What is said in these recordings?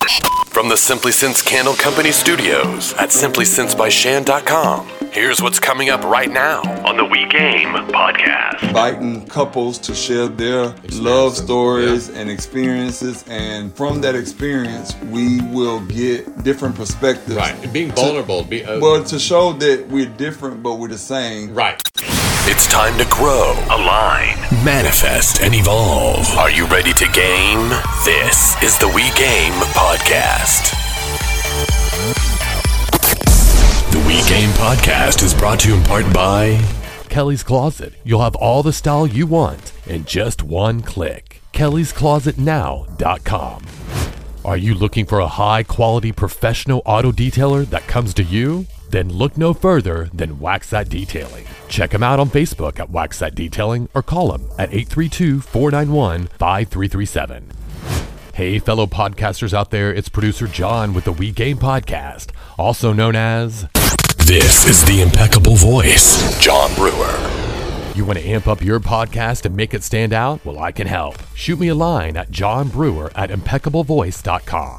From the Simply Sense Candle Company studios at simplysensebyshan.com, here's what's coming up right now on the We Game podcast. Inviting couples to share their love stories and experiences, and from that experience, we will get different perspectives. Right, being vulnerable. To show that we're different, but we're the same. Right. It's time to grow, align, manifest, and evolve. Are you ready to game? This is the We Game podcast. The We Game podcast is brought to you in part by Kelly's Closet. You'll have all the style you want in just one click. KellysClosetNow.com. Are you looking for a high-quality professional auto detailer that comes to you? Then look no further than Wax That Detailing. Check them out on Facebook at Wax That Detailing or call them at 832-491-5337. Hey, fellow podcasters out there, it's producer John with the We Game podcast, also known as... This is the impeccable voice, John Brewer. You want to amp up your podcast and make it stand out? Well, I can help. Shoot me a line at johnbrewer@impeccablevoice.com.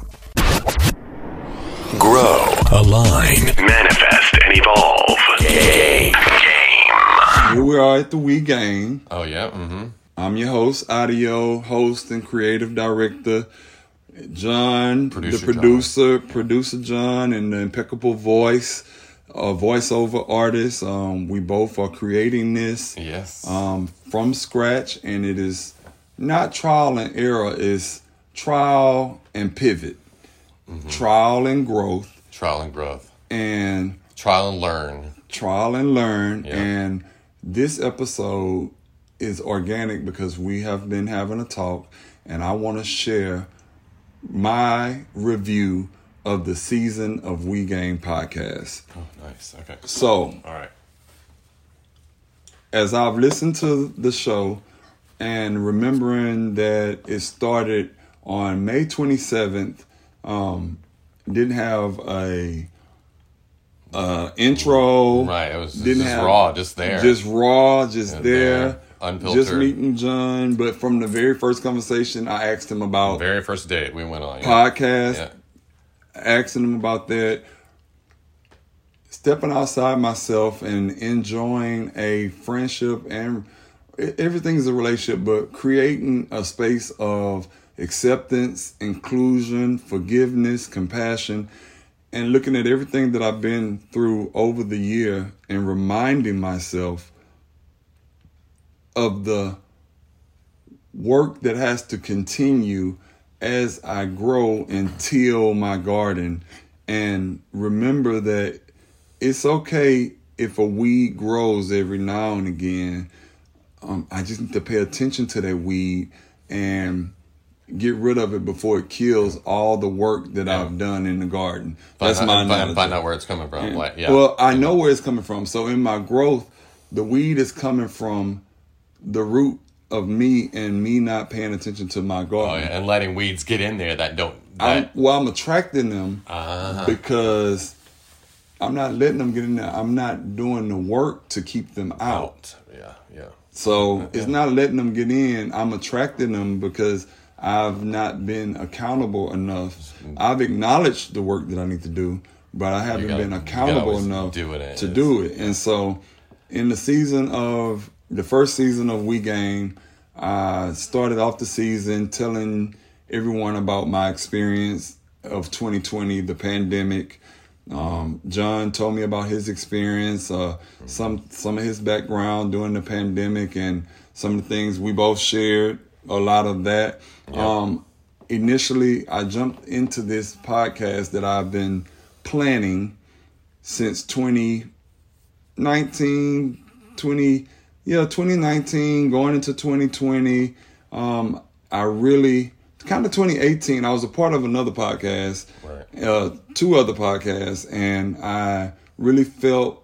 Grow, align, manifest, and evolve. Game. Here we are at the We Game. Oh, yeah. Mm-hmm. I'm your host, audio host, and creative director, John, producer John, and the impeccable voice, voiceover artist. We both are creating this from scratch, and it is not trial and error, it's trial and pivot. Mm-hmm. Trial and growth. And trial and learn. Yeah. And this episode is organic because we have been having a talk, and I want to share my review of the season of We Game podcast. Oh, nice. Okay. So, all right. As I've listened to the show and remembering that it started on May 27th, didn't have a intro. Right, it was just raw, just there. Just raw, just there. Unfiltered. Just meeting John. But from the very first conversation, I asked him about... Very first date we went on. Podcast. Yeah. Asking him about that. Stepping outside myself and enjoying a friendship, and everything's a relationship, but creating a space of acceptance, inclusion, forgiveness, compassion, and looking at everything that I've been through over the year and reminding myself of the work that has to continue as I grow and till my garden, and remember that it's okay if a weed grows every now and again. I just need to pay attention to that weed and get rid of it before it kills all the work that I've done in the garden. That's my analogy. Find out where it's coming from. Well, I know where it's coming from. So in my growth, the weed is coming from the root of me and me not paying attention to my garden. Oh, yeah. And letting weeds get in there that don't... I'm attracting them because I'm not letting them get in there. I'm not doing the work to keep them out. Yeah. So it's not letting them get in. I'm attracting them because I've not been accountable enough. I've acknowledged the work that I need to do, but I haven't been accountable enough to do it. And so in the first season of We Game, I started off the season telling everyone about my experience of 2020, the pandemic. John told me about his experience, some of his background during the pandemic, and some of the things we both shared, a lot of that. Yep. Initially, I jumped into this podcast that I've been planning since 2019, going into 2020. I really, kind of 2018, I was a part of another podcast, two other podcasts, and I really felt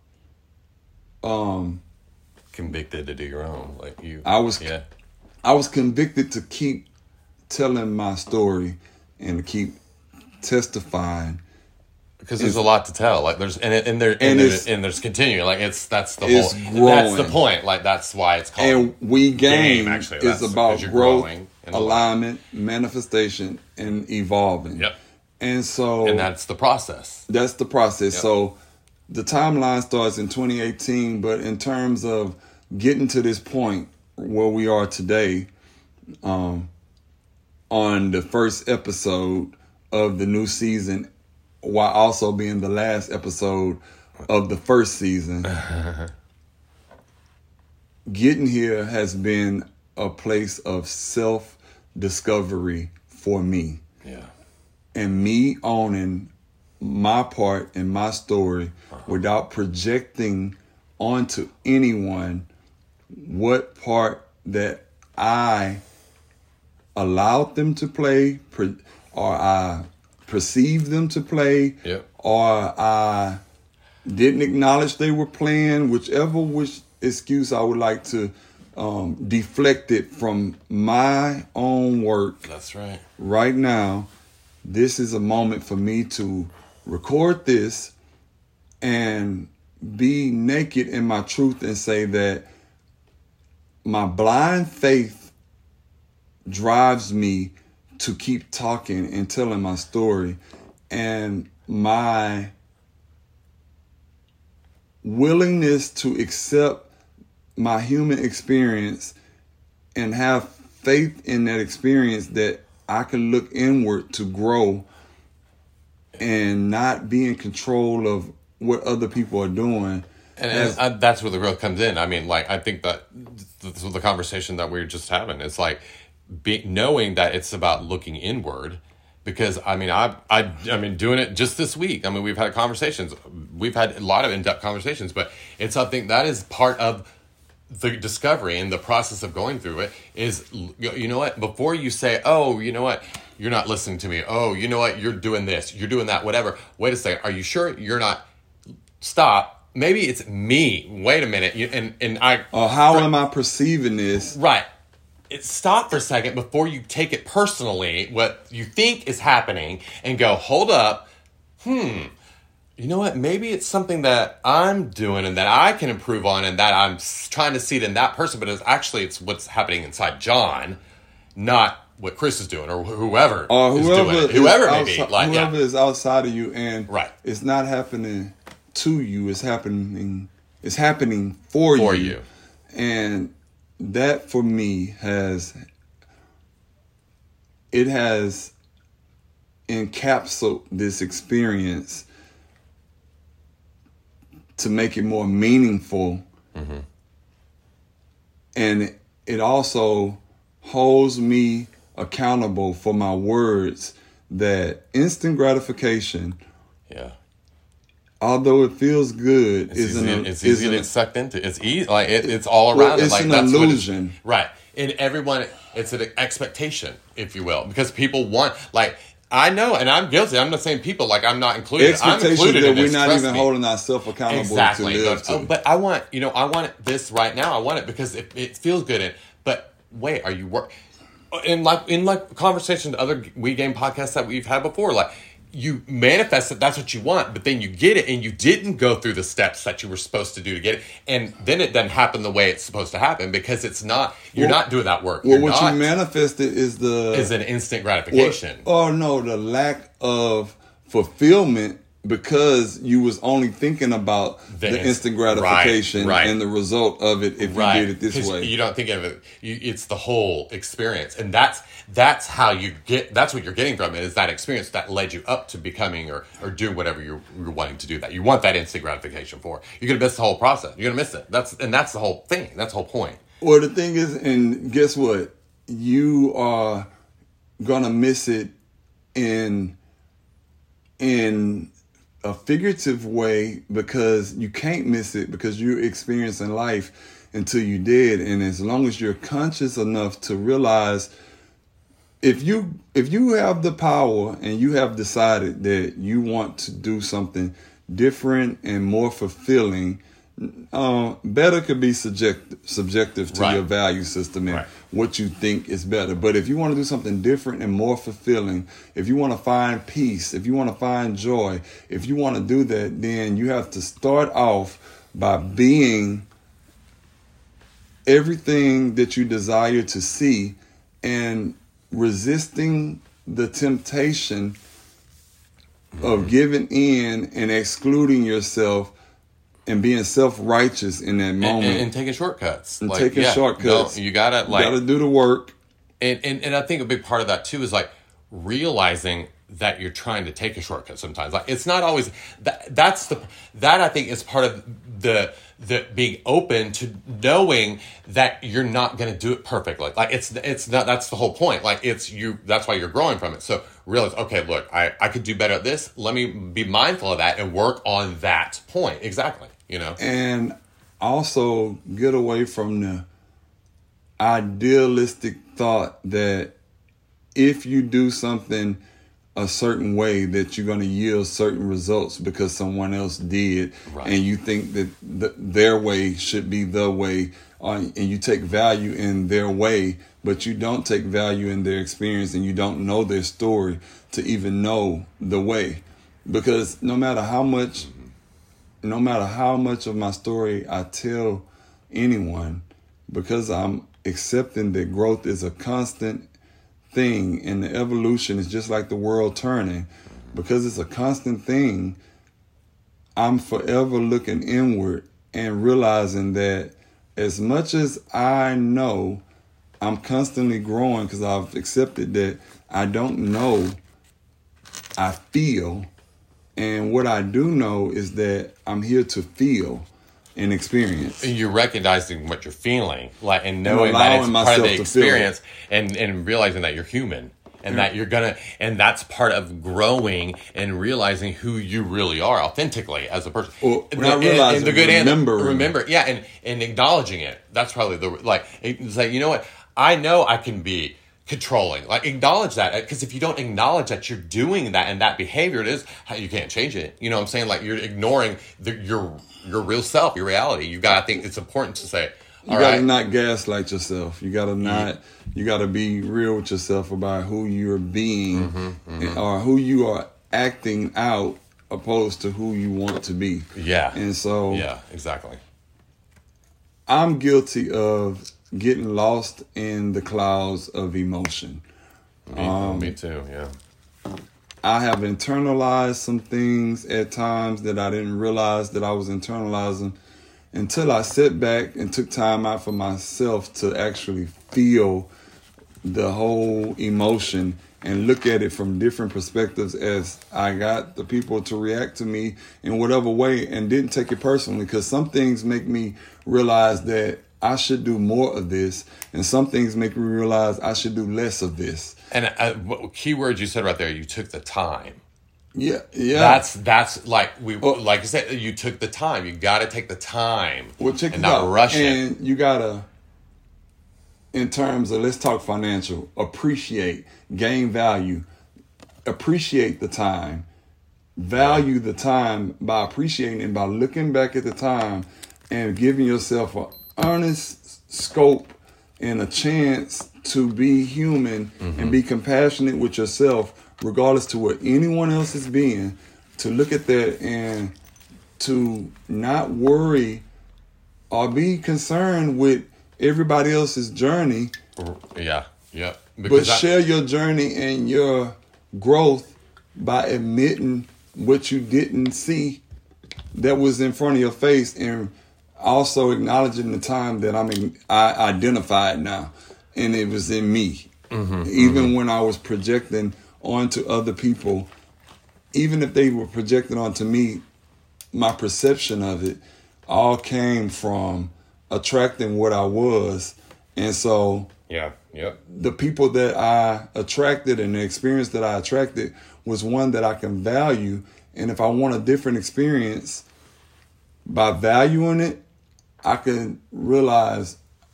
convicted to do your own. I was convicted to keep telling my story and to keep testifying Because there's a lot to tell. Like there's there's continuing. Like that's the whole. Growing. That's the point. Like that's why it's called. And We Game actually, is about growth, growing alignment, manifestation, and evolving. Yep. And so, and that's the process. That's the process. Yep. So the timeline starts in 2018, but in terms of getting to this point where we are today, on the first episode of the new season, while also being the last episode of the first season, getting here has been a place of self-discovery for me. Yeah. And me owning my part in my story without projecting onto anyone what part that I allowed them to play, or I perceived them to play, yep. or I didn't acknowledge they were playing, which excuse I would like to deflect it from my own work. That's right. Right now, this is a moment for me to record this and be naked in my truth and say that my blind faith drives me to keep talking and telling my story, and my willingness to accept my human experience and have faith in that experience that I can look inward to grow and not be in control of what other people are doing. And that's where the growth comes in. I mean, like, I think that the conversation that we were just having, it's like knowing that it's about looking inward. Because, I mean, I mean, doing it just this week. I mean, we've had conversations. We've had a lot of in-depth conversations, but it's something that is part of the discovery and the process of going through it is, you know what, before you say, oh, you know what, you're not listening to me. Oh, you know what, you're doing this, you're doing that, whatever. Wait a second. Are you sure you're not? Stop. Maybe it's me. Wait a minute. How am I perceiving this? Right. Stop for a second before you take it personally, what you think is happening, and go, hold up. You know what? Maybe it's something that I'm doing and that I can improve on, and that I'm trying to see it in that person, but it's what's happening inside John, not what Chris is doing or whoever is doing it. Whoever it may be. Whoever is outside of you, and right. It's not happening to you. It's happening for you. And that for me has encapsulated this experience to make it more meaningful. Mm-hmm. And it also holds me accountable for my words, that instant gratification, although it feels good, it's easy to get sucked into. It's easy, like it's all around. It's an illusion, right? And everyone, it's an expectation, if you will, because people want, like, I know, and I'm guilty. I'm not saying people, like, I'm not included. Expectations I'm included that in this, we're not even holding ourselves accountable exactly. to live to. But I want this right now. I want it because it feels good. But wait, are you in conversations, other We Game podcasts that we've had before, like, you manifest that that's what you want, but then you get it and you didn't go through the steps that you were supposed to do to get it, and then it doesn't happen the way it's supposed to happen because it's not. You're not doing that work. Well, what you manifested is an instant gratification. The lack of fulfillment, because you was only thinking about the instant gratification and the result of it if you did it this way. You don't think of it. It's the whole experience, and that's how you get. That's what you're getting from it, is that experience that led you up to becoming or doing whatever you're wanting to do. That you want that instant gratification for. You're gonna miss the whole process. You're gonna miss it. That's the whole thing. That's the whole point. Well, the thing is, and guess what? You are gonna miss it in a figurative way, because you can't miss it because you're experiencing life until you did. And as long as you're conscious enough to realize, if you have the power and you have decided that you want to do something different and more fulfilling, better could be subjective to your value system and what you think is better. But if you want to do something different and more fulfilling, if you want to find peace, if you want to find joy, if you want to do that, then you have to start off by being everything that you desire to see and resisting the temptation of giving in and excluding yourself and being self-righteous in that moment. And taking shortcuts. And taking shortcuts. No, you gotta do the work. And I think a big part of that too is like realizing that you're trying to take a shortcut sometimes. Like it's not always that I think is part of the being open to knowing that you're not going to do it perfectly. Like it's not, that's the whole point. Like that's why you're growing from it. So realize, okay, look, I could do better at this. Let me be mindful of that and work on that point. Exactly. And also get away from the idealistic thought that if you do something a certain way that you're going to yield certain results because someone else did, and you think that their way should be the way, and you take value in their way, but you don't take value in their experience and you don't know their story to even know the way. Because no matter how much of my story I tell anyone, because I'm accepting that growth is a constant thing and the evolution is just like the world turning, because it's a constant thing, I'm forever looking inward and realizing that as much as I know, I'm constantly growing because I've accepted that I don't know, I feel. And what I do know is that I'm here to feel and experience. You're recognizing what you're feeling, like, and knowing that it's part of the experience, and realizing that you're human, and that you're and that's part of growing and realizing who you really are authentically as a person. Well, not realizing, the good remember, and acknowledging it. That's probably it's like, you know what? I know I can be controlling. Like, acknowledge that, because if you don't acknowledge that you're doing that and that behavior, you can't change it. You know what I'm saying? Like, you're ignoring your real self, your reality. I think it's important to say, you gotta not gaslight yourself. You gotta be real with yourself about who you're being, or who you are acting out, opposed to who you want to be. Yeah. And so, yeah, exactly. I'm guilty of getting lost in the clouds of emotion. Me too, yeah. I have internalized some things at times that I didn't realize that I was internalizing until I sat back and took time out for myself to actually feel the whole emotion and look at it from different perspectives as I got the people to react to me in whatever way, and didn't take it personally, because some things make me realize that I should do more of this, and some things make me realize I should do less of this. And what key words you said right there, you took the time. Yeah. That's like like I said, you took the time. You got to take the time and not rush it. And you got to, in terms of, let's talk financial, appreciate, gain value, appreciate the time, value the time by appreciating and by looking back at the time and giving yourself an honest scope and a chance to be human and be compassionate with yourself, regardless to what anyone else is being, to look at that and to not worry or be concerned with everybody else's journey. Yeah. But share your journey and your growth by admitting what you didn't see that was in front of your face, and also acknowledging the time that I identified now, and it was in me. Even when I was projecting onto other people, even if they were projecting onto me, my perception of it all came from attracting what I was. And so the people that I attracted and the experience that I attracted was one that I can value. And if I want a different experience, by valuing it, I can realize,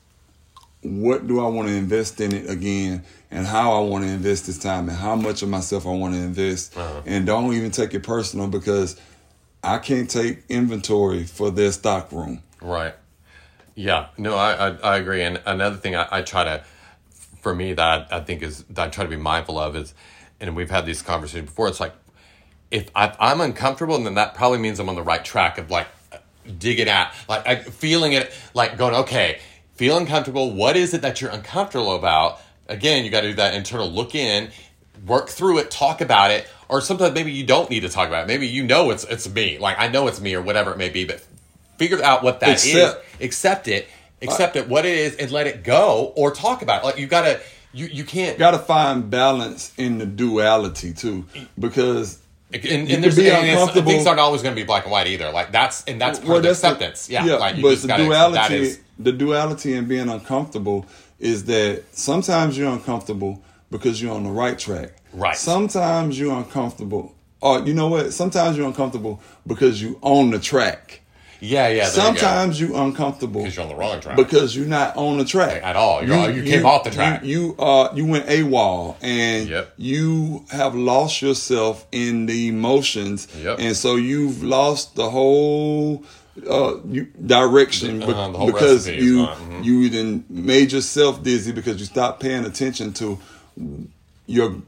what do I want to invest in it again, and how I want to invest this time, and how much of myself I want to invest. And don't even take it personal, because I can't take inventory for their stock room. Right. Yeah. No, I agree. And another thing I try to, for me, that I think is, that I try to be mindful of is, and we've had these conversations before, it's like, if I'm uncomfortable, then that probably means I'm on the right track of like digging at, like feeling it, like going, okay, feel uncomfortable. What is it that you're uncomfortable about? Again, you got to do that internal look in, work through it, talk about it. Or sometimes maybe you don't need to talk about it. Maybe you know it's me. Like, I know it's me or whatever it may be, but figure out what that is. Accept it, what it is, and let it go, or talk about it. Like, you gotta, you can't. Gotta find balance in the duality too, because and things aren't always going to be black and white either. Like, that's part of the acceptance. Like, but the duality in being uncomfortable is that sometimes you're uncomfortable because you're on the right track. Right. Sometimes you're uncomfortable. Or you know what? Sometimes you're uncomfortable because you own the track. Yeah. Sometimes you're uncomfortable because you're on the wrong track. Because you're not on the track at all. You came off the track. You went AWOL and you have lost yourself in the emotions, and so you've lost the whole direction because you then made yourself dizzy because you stopped paying attention to your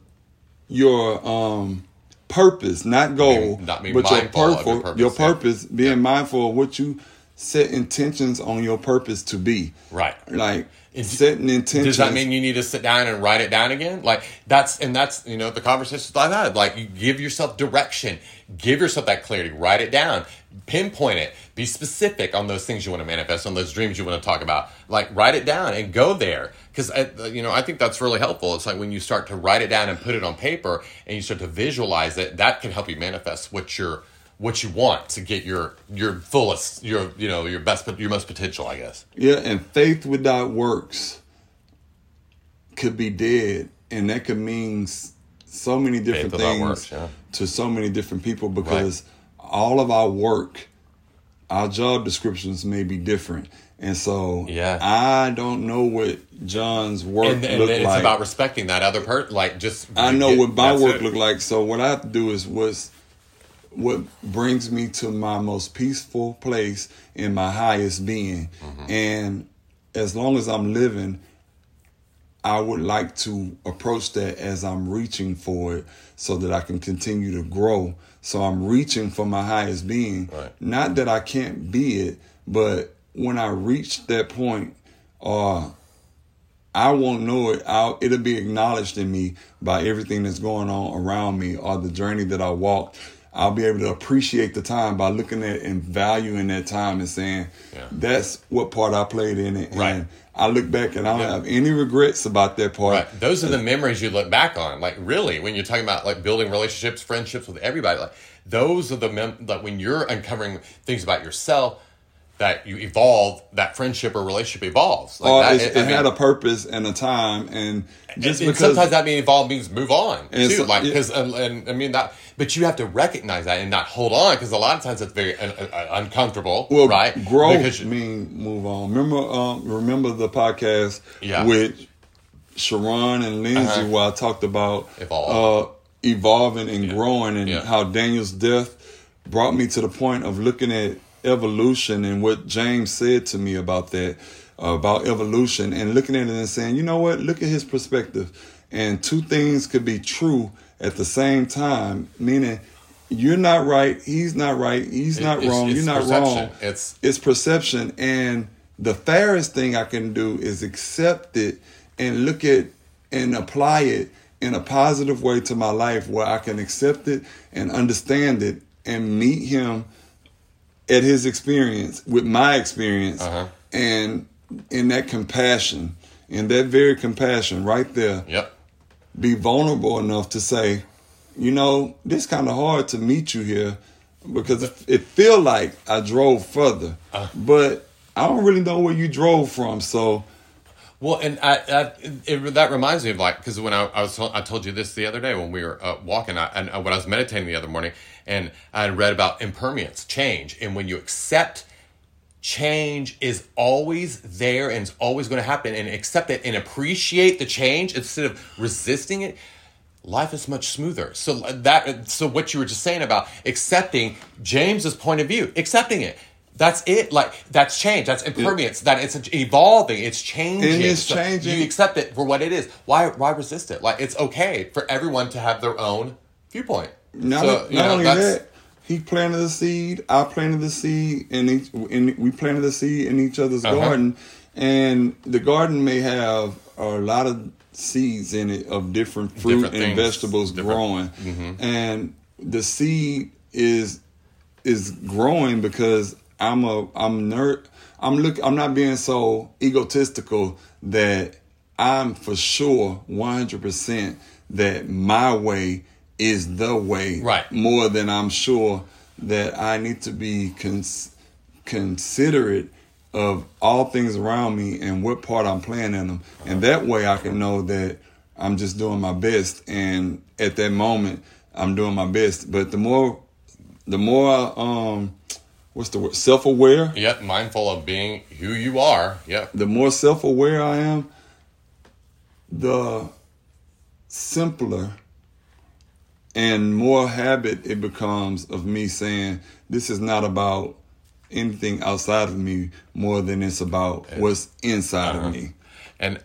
purpose, not goal, but your purpose, being mindful of what you set intentions on your purpose to be. Right. Like, setting intentions. Does that mean you need to sit down and write it down again? Like, that's the conversations I've had. Like, you give yourself direction, give yourself that clarity, write it down, pinpoint it, be specific on those things you want to manifest, on those dreams you want to talk about. Like, write it down and go there. Because, I think that's really helpful. It's like when you start to write it down and put it on paper and you start to visualize it, that can help you manifest what you want to get your fullest, your most potential, I guess. Yeah, and faith without works could be dead, and that could mean so many different things to so many different people, because all of our work, our job descriptions may be different. And so I don't know what John's work looked like. It's about respecting that other person. Like, just I know what my work looked like. So what I have to do is what brings me to my most peaceful place in my highest being. Mm-hmm. And as long as I'm living, I would like to approach that as I'm reaching for it so that I can continue to grow. So I'm reaching for my highest being. Right. Not that I can't be it, but when I reach that point, I won't know it. It'll be acknowledged in me by everything that's going on around me, or the journey that I walked. I'll be able to appreciate the time by looking at and valuing that time and saying, that's what part I played in it. Right. And I look back and I don't have any regrets about that part. Right. Those are the memories you look back on. Like, really, when you're talking about like building relationships, friendships with everybody, like those are like when you're uncovering things about yourself that you evolve, that friendship or relationship evolves. Like it had a purpose and a time, and just and because sometimes that means evolve means move on too. So, like, because and I mean that, but you have to recognize that and not hold on, because a lot of times it's very uncomfortable. Well, right? Growth mean move on. Remember the podcast with Sharon and Lindsay where I talked about evolving and growing, and how Daniel's death brought me to the point of looking at evolution and what James said to me about that, about evolution, and looking at it and saying, you know what, look at his perspective, and two things could be true at the same time, meaning you're not right, he's not right, he's not wrong, you're not wrong. It's perception, and the fairest thing I can do is accept it and look at and apply it in a positive way to my life, where I can accept it and understand it and meet him at his experience with my experience, and in that compassion, in that very compassion right there, be vulnerable enough to say, you know, this kind of hard to meet you here, because it feel like I drove further, but I don't really know where you drove from. So, well, and that reminds me of, like, because when I told you this the other day when we were walking, and when I was meditating the other morning, and I had read about impermanence, change, and when you accept change is always there and it's always going to happen, and accept it and appreciate the change instead of resisting it, life is much smoother. So what you were just saying about accepting James's point of view, accepting it. That's it. Like, that's change. That's impermanence. That it's evolving. It's changing. And it's changing. You accept it for what it is. Why resist it? Like, it's okay for everyone to have their own viewpoint. Not only that, he planted the seed. I planted the seed, and we planted the seed in each other's garden. And the garden may have a lot of seeds in it of different fruit and vegetables growing. Mm-hmm. And the seed is growing because I'm not being so egotistical that I'm for sure 100% that my way is the way. Right. More than I'm sure that I need to be considerate of all things around me and what part I'm playing in them. And that way I can know that I'm just doing my best. And at that moment, I'm doing my best. But the more what's the word? Self-aware. Yep, mindful of being who you are. Yep. The more self-aware I am, the simpler and more habit it becomes of me saying, this is not about anything outside of me more than it's about what's inside of me. And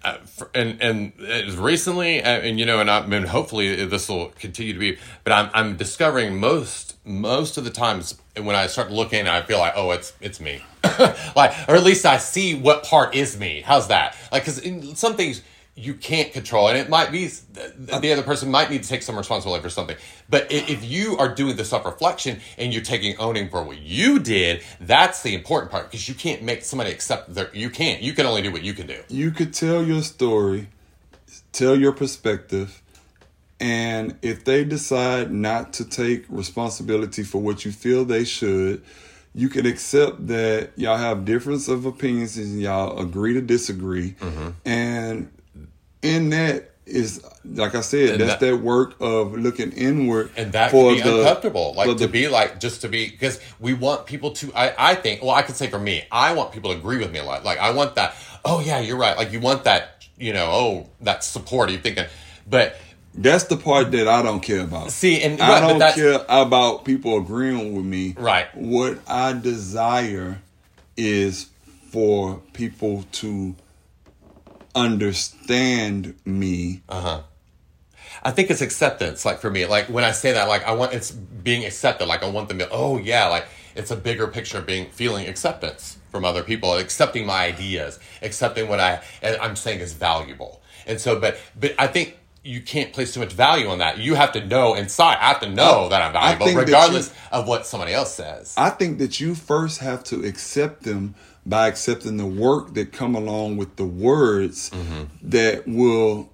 recently, and hopefully this will continue to be, but I'm discovering most of the times when I start looking, I feel like, oh, it's me, like, or at least I see what part is me. How's that? Like, because in some things you can't control, and it might be the other person might need to take some responsibility for something. But if you are doing the self-reflection and you're taking owning for what you did, that's the important part, because you can't make somebody accept that you can't. You can only do what you can do. You could tell your story, tell your perspective, and if they decide not to take responsibility for what you feel they should, you can accept that y'all have difference of opinions and y'all agree to disagree. Mm-hmm. And in that is, like I said, that's that work of looking inward. And that can be uncomfortable. Like, because we want people to, I think, well, I can say for me, I want people to agree with me a lot. Like, I want that, oh yeah, you're right. Like, you want that, that support. You're thinking, but that's the part that I don't care about. See, and I don't care about people agreeing with me. Right. What I desire is for people to understand me. I think it's acceptance. Like, for me, like, when I say that, like, it's being accepted. Like, I want them to, oh yeah, like, it's a bigger picture of feeling acceptance from other people, accepting my ideas, accepting what I'm saying is valuable. And so, but I think you can't place too much value on that. You have to know inside. I have to know that I'm valuable, regardless of what somebody else says. I think that you first have to accept them by accepting the work that come along with the words that will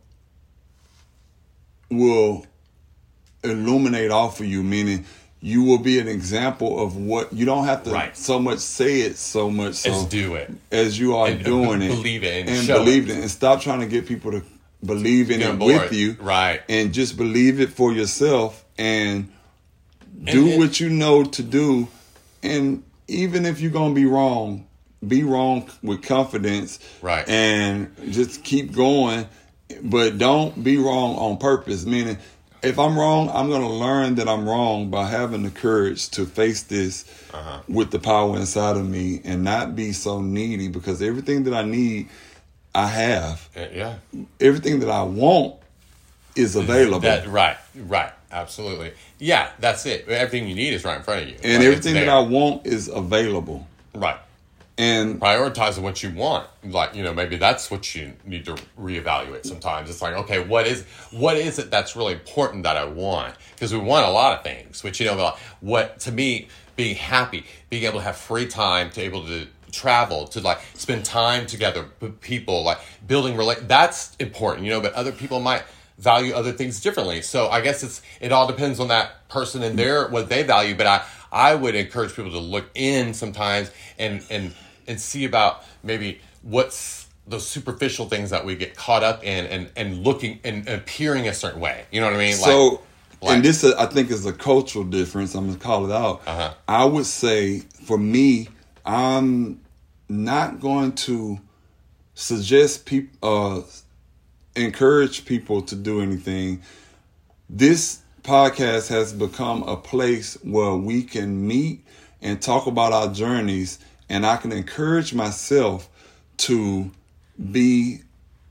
illuminate off of you, meaning you will be an example of what you don't have to so much say it so much so as do it as you are doing it, believe it and believe it, and stop trying to get people to believe in it with you, right? And just believe it for yourself and do what you know to do. And even if you're gonna be wrong with confidence, right? And just keep going, but don't be wrong on purpose. Meaning, if I'm wrong, I'm gonna learn that I'm wrong by having the courage to face this with the power inside of me and not be so needy, because everything that I need, I have. Yeah. Everything that I want is available. Right. Absolutely. Yeah, that's it. Everything you need is right in front of you. And everything that I want is available. Right. And prioritizing what you want, like, maybe that's what you need to reevaluate sometimes. It's like, okay, what is it that's really important that I want? Because we want a lot of things, which, what, to me, being happy, being able to have free time, to able to travel, to like spend time together with people, like building that's important, but other people might value other things differently. So I guess it all depends on that person and what they value. But I would encourage people to look in sometimes and see about maybe what's those superficial things that we get caught up in and looking and appearing a certain way. You know what I mean? So, and this I think is a cultural difference. I'm going to call it out. I would say for me, I'm not going to suggest people, encourage people to do anything this podcast has become a place where we can meet and talk about our journeys, and I can encourage myself to be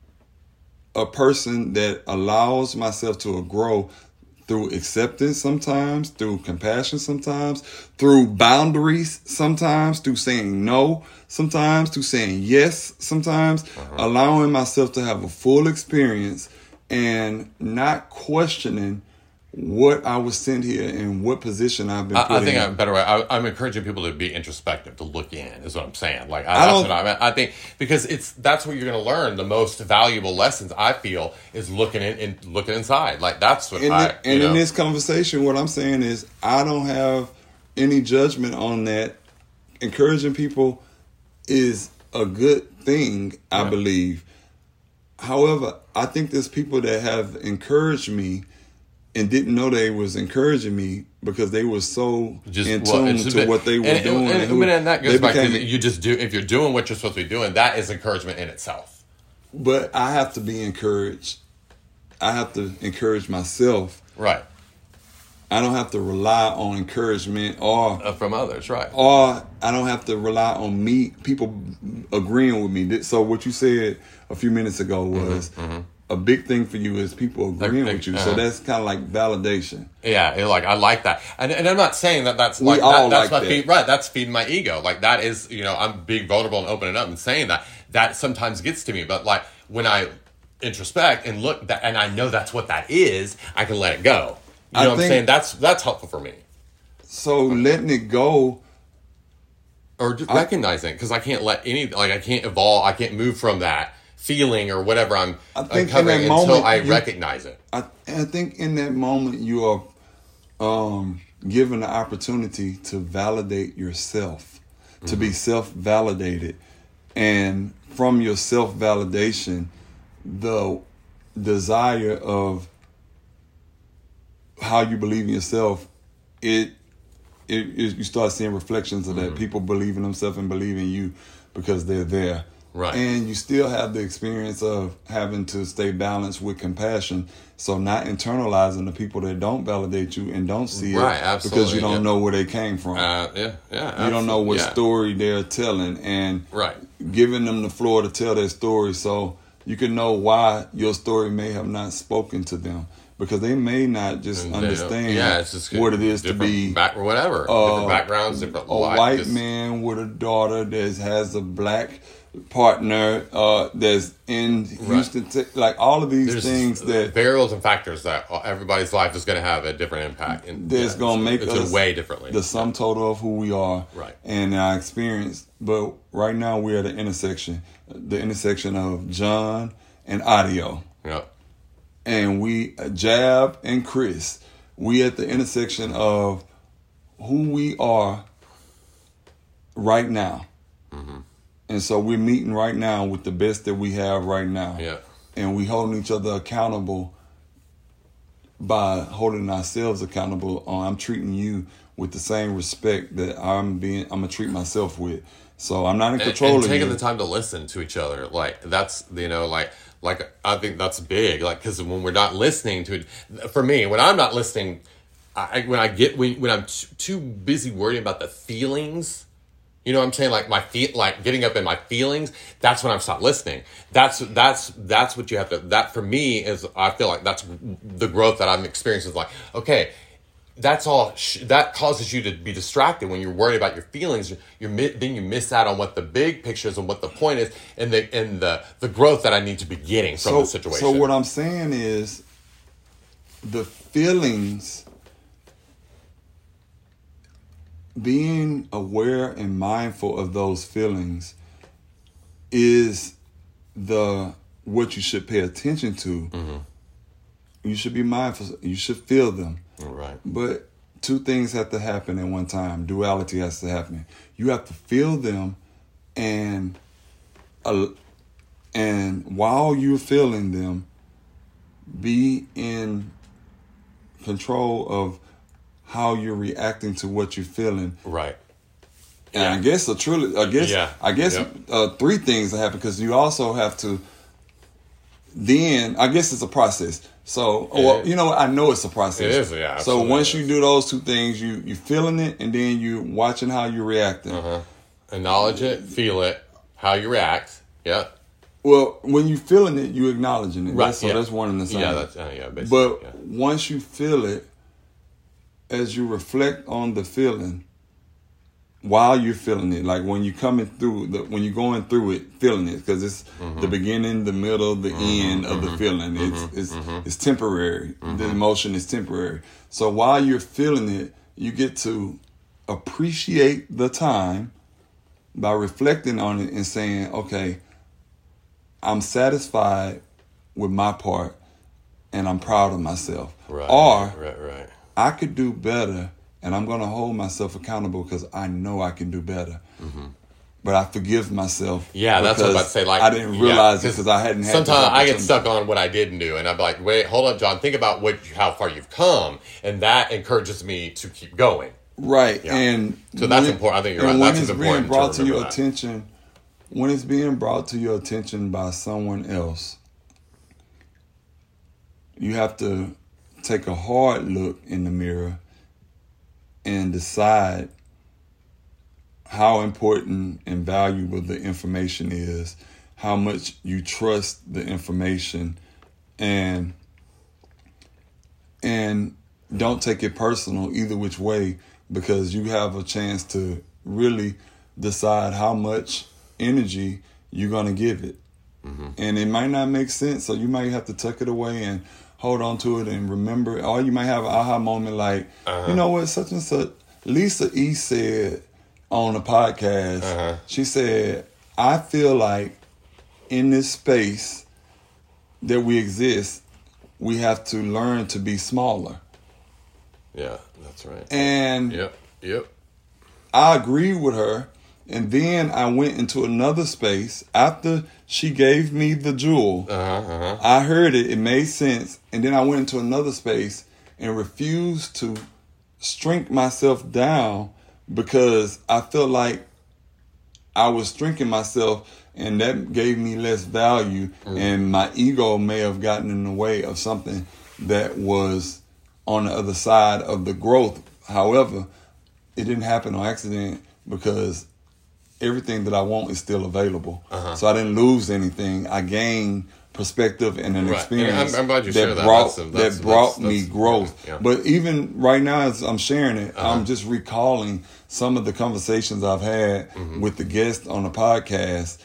a person that allows myself to grow through acceptance sometimes, through compassion sometimes, through boundaries sometimes, through saying no sometimes, through saying yes sometimes, allowing myself to have a full experience and not questioning what I was sent here and what position I've been put in. I think a better way, I'm encouraging people to be introspective, to look in, is what I'm saying. Like, that's what I mean. I think, because that's where you're going to learn the most valuable lessons, I feel, is looking inside. Like, that's what in this conversation, what I'm saying is, I don't have any judgment on that. Encouraging people is a good thing, I believe. However, I think there's people that have encouraged me and didn't know they was encouraging me because they were so in tune to what they were doing. And that goes back to if you're doing what you're supposed to be doing, that is encouragement in itself. But I have to be encouraged. I have to encourage myself. Right. I don't have to rely on encouragement or from others, right? Or I don't have to rely on people agreeing with me. So what you said a few minutes ago was a big thing for you is people agreeing with you. So that's kind of like validation. Yeah, like I like that, and I'm not saying that's like that's feeding my ego. Like, that is, I'm being vulnerable and opening up and saying that sometimes gets to me. But like, when I introspect and look and I know that's what that is, I can let it go. You know what I'm saying? That's helpful for me. So letting it go, or just recognizing, because I can't I can't evolve, I can't move from that feeling or whatever I'm uncovering until I recognize it. I think in that moment you are given the opportunity to validate yourself, to be self-validated, and from your self-validation, the desire of how you believe in yourself, you start seeing reflections of that. People believe in themselves and believe in you because they're there. Right. And you still have the experience of having to stay balanced with compassion. So not internalizing the people that don't validate you and don't see it because you don't know where they came from. You don't know what story they're telling, and giving them the floor to tell their story so you can know why your story may have not spoken to them. Because they may not just understand what it is to be different backgrounds, different lives. A white man with a daughter that has a black partner that's in Houston, like all of these things that variables and factors that everybody's life is going to have a different impact, and that's going to make us way differently. The sum total of who we are, and our experience. But right now we're at the intersection of John and Audio. Yep. And we, Jab and Chris, we at the intersection of who we are right now. And so we're meeting right now with the best that we have right now. Yeah. And we holding each other accountable by holding ourselves accountable. I'm treating you with the same respect that I'm gonna treat myself with. So I'm not in control of you. And taking the time to listen to each other. Like, that's, like I think that's big. Like, because when we're not listening to it, for me, when I'm not listening, when I'm too busy worrying about the feelings, you know what I'm saying? Like getting up in my feelings, that's when I've stopped listening. That's what you have to, that for me is, I feel like that's the growth that I'm experiencing. Is like, okay, that's all, that causes you to be distracted when you're worried about your feelings. Then you miss out on what the big picture is and what the point is, and the growth that I need to be getting from the situation. So what I'm saying is, the feelings, being aware and mindful of those feelings is what you should pay attention to. You should be mindful. You should feel them. Right. But two things have to happen at one time. Duality has to happen. You have to feel them, and while you're feeling them, be in control of how you're reacting to what you're feeling. Right. And I guess three things that happen, because you also have to. Then I guess it's a process. So, you know, I know it's a process. It is, yeah. So once you do those two things, you feeling it, and then you watching how you're reacting. Acknowledge it, feel it, how you react. Yeah. Well, when you feeling it, you acknowledging it. Right. That's one and the same. Yeah, that's basically. But once you feel it, as you reflect on the feeling, while you're feeling it, like when you're coming through, when you're going through it, feeling it, because it's the beginning, the middle, the end of the feeling. It's temporary. The emotion is temporary. So while you're feeling it, you get to appreciate the time by reflecting on it and saying, okay, I'm satisfied with my part and I'm proud of myself. Right, or I could do better, and I'm going to hold myself accountable because I know I can do better. But I forgive myself. Yeah, that's what I'm about to say. Like, I didn't realize it because I hadn't had. Sometimes I get stuck on what I didn't do, and I'm like, wait, hold up, John. Think about how far you've come, and that encourages me to keep going. Right, and so that's important. I think you're right. That's important. When it's being brought to your attention, when it's being brought to your attention by someone else, you have to take a hard look in the mirror and decide how important and valuable the information is, how much you trust the information, and don't take it personal either which way, because you have a chance to really decide how much energy you're going to give it. And it might not make sense, so you might have to tuck it away and hold on to it and remember. Or you might have an aha moment like, you know what, such and such. Lisa E. said on a podcast, she said, I feel like in this space that we exist, we have to learn to be smaller. Yeah, that's right. And yep. I agreed with her. And then I went into another space after she gave me the jewel. I heard it. It made sense. And then I went into another space and refused to shrink myself down because I felt like I was shrinking myself, and that gave me less value. And my ego may have gotten in the way of something that was on the other side of the growth. However, it didn't happen on accident because everything that I want is still available. So I didn't lose anything. I gained perspective and an experience. And I'm glad you shared that. That brought me growth. Yeah. But even right now, as I'm sharing it, I'm just recalling some of the conversations I've had with the guests on the podcast.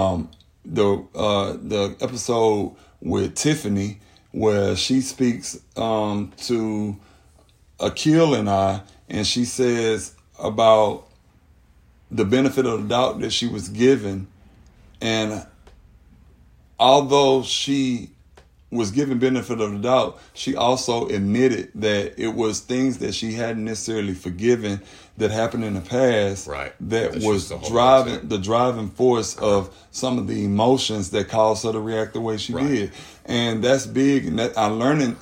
The episode with Tiffany, where she speaks to Akil and I, and she says about the benefit of the doubt that she was given. And although she was given benefit of the doubt, she also admitted that it was things that she hadn't necessarily forgiven that happened in the past that was the driving force of some of the emotions that caused her to react the way she did. And that's big. And that I'm learning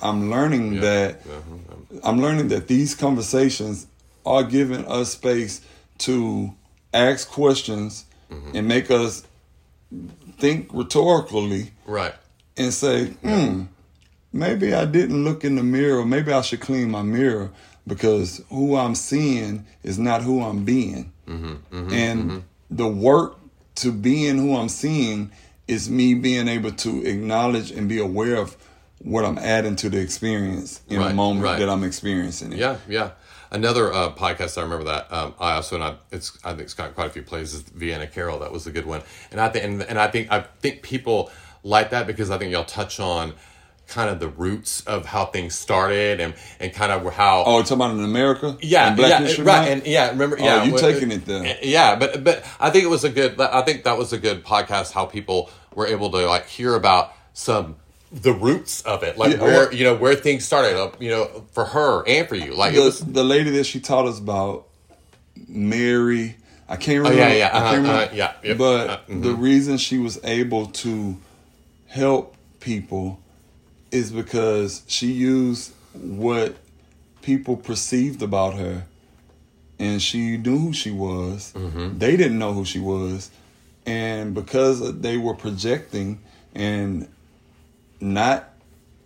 that these conversations are giving us space to ask questions and make us think rhetorically, and say, maybe I didn't look in the mirror. Maybe I should clean my mirror because who I'm seeing is not who I'm being. And the work to being who I'm seeing is me being able to acknowledge and be aware of what I'm adding to the experience in the moment that I'm experiencing it. Yeah. Another podcast I remember that I think it's got quite a few plays, is Vienna Carol. That was a good one, and I think people like that because I think y'all touch on kind of the roots of how things started and kind of how. Oh, talking about in America? Yeah, and remember? Yeah, you taking it there? Yeah, but I think it was a good. I think that was a good podcast. How people were able to like hear about the roots of it, like where things started, for her and for you. Like the lady that she taught us about, Mary. I can't remember. But the reason she was able to help people is because she used what people perceived about her, and she knew who she was. They didn't know who she was, and because they were projecting and not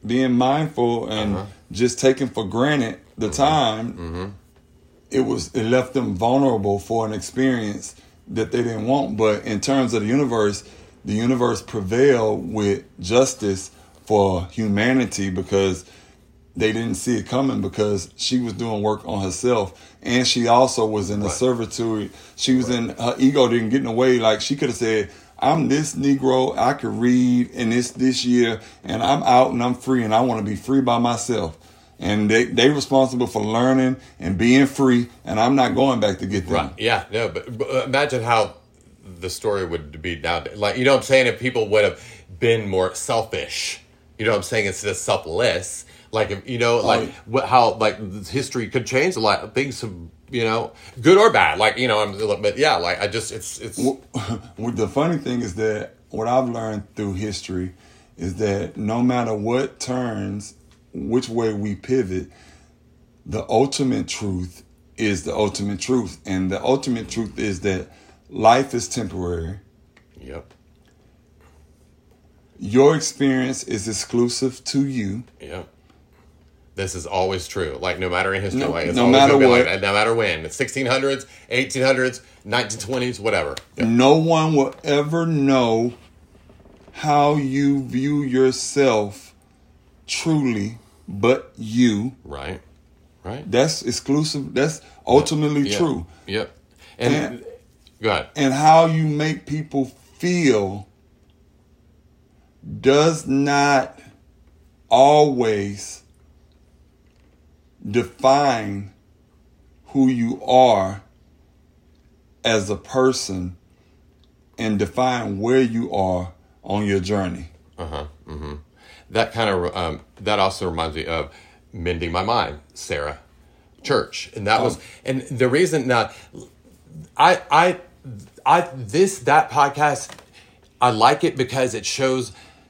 being mindful and just taking for granted the time, it left them vulnerable for an experience that they didn't want. But in terms of the universe prevailed with justice for humanity because they didn't see it coming, because she was doing work on herself, and she also was in a servitude. She was in, her ego didn't get in the way. Like, she could have said, I'm this Negro, I could read in this year, and I'm out and I'm free, and I want to be free by myself. And they responsible for learning and being free, and I'm not going back to get them. Right. Yeah. No, but imagine how the story would be now. Like, you know what I'm saying? If people would have been more selfish, you know what I'm saying? Instead of selfless. Like, if, you know, like how like history could change a lot of things, you know, good or bad. Like, you know, but yeah, like I just, it's. Well, the funny thing is that what I've learned through history is that no matter what turns, which way we pivot, the ultimate truth is the ultimate truth. And the ultimate truth is that life is temporary. Yep. Your experience is exclusive to you. Yep. This is always true. Like, no matter in history, it's no matter what, like that, no matter when, it's 1600s, 1800s, 1920s, whatever. Yep. No one will ever know how you view yourself truly, but you. Right. That's exclusive. That's ultimately true. Yep. And go ahead. And how you make people feel does not always define who you are as a person and define where you are on your journey. That kind of that also reminds me of Mending My Mind, Sarah Church, and that was, and the reason now, that podcast, I like it because it shows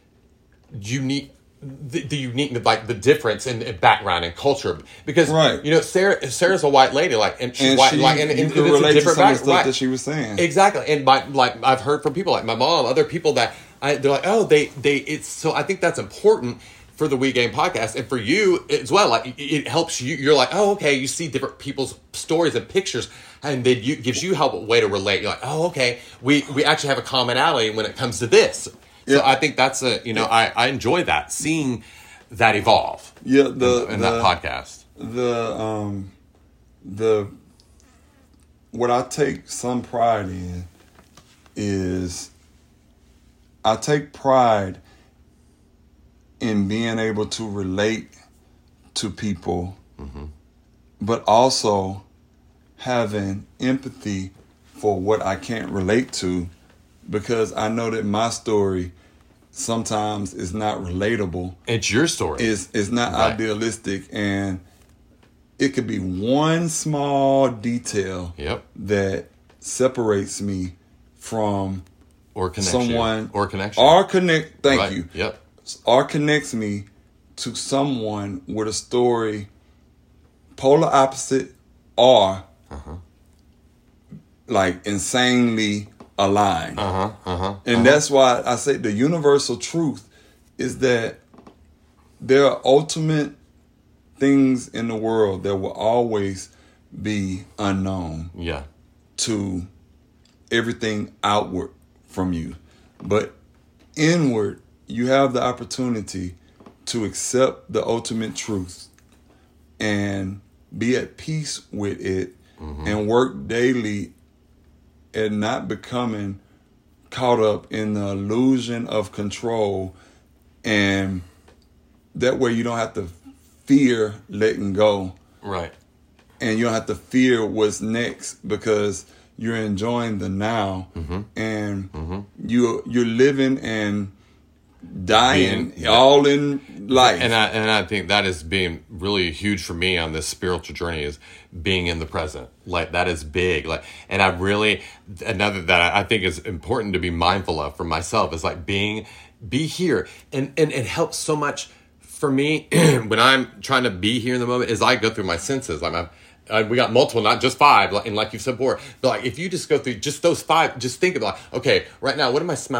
the unique, like the difference in background and culture, because you know Sarah's a white lady, like, and she's white, like, and you can relate to some of the stuff that she was saying. Exactly, and like I've heard from people like my mom, other people that they're like, oh, they it's so. I think that's important for the We Game podcast, and for you as well. Like, it helps you. You're like, oh, okay, you see different people's stories and pictures, and then gives you a way to relate. You're like, oh, okay, we actually have a commonality when it comes to this. So I think that's I enjoy that, seeing that evolve. Yeah, in that podcast. What I take some pride in is I take pride in being able to relate to people, but also having empathy for what I can't relate to. Because I know that my story sometimes is not relatable. It's your story. It's not idealistic, and it could be one small detail that separates me from someone or connection or connect. Thank you. Yep. Or connects me to someone with a story polar opposite or like insanely aligned. And that's why I say the universal truth is that there are ultimate things in the world that will always be unknown to everything outward from you. But inward, you have the opportunity to accept the ultimate truth and be at peace with it and work daily and not becoming caught up in the illusion of control. And that way you don't have to fear letting go. Right. And you don't have to fear what's next, because you're enjoying the now. And you're living and dying all in life. And I think that is being really huge for me on this spiritual journey, is being in the present. Like, that is big. Like, and I really, another that I think is important to be mindful of for myself is like be here. And it helps so much for me when I'm trying to be here in the moment, as I go through my senses. Like, we got multiple, not just five, and like you've said before, but like if you just go through just those five, just think about, okay, right now, what am I smelling?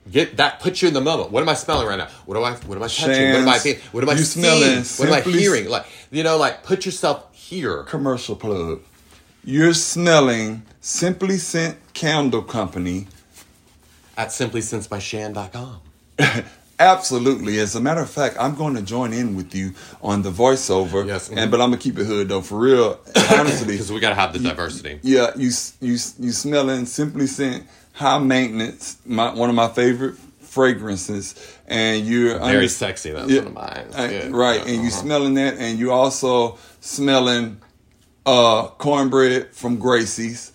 Get that. Put you in the moment. What am I smelling right now? What am I touching? What am I seeing? What am I seeing? What am I hearing? Like put yourself here. Commercial plug. You're smelling Simply Scent Candle Company at simplyscentbyshan.com. Absolutely. As a matter of fact, I'm going to join in with you on the voiceover. Yes. But I'm going to keep it hood though, for real. Honestly, because we got to have the diversity. Yeah, you smelling Simply Scent High Maintenance, one of my favorite fragrances, and you're very sexy. That's one of mine. Right, and you smelling that, and you also smelling cornbread from Gracie's.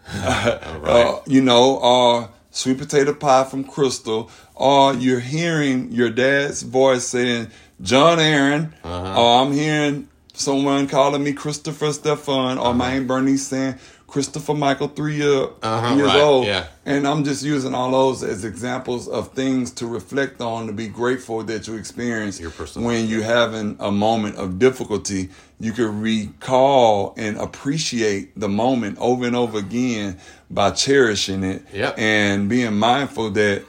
Right. Sweet potato pie from Crystal, or you're hearing your dad's voice saying, John Aaron, or I'm hearing someone calling me Christopher Stefan, or my Aunt Bernice saying Christopher Michael, 3 years old. Yeah. And I'm just using all those as examples of things to reflect on, to be grateful that you experience when you're having a moment of difficulty. You can recall and appreciate the moment over and over again by cherishing it and being mindful that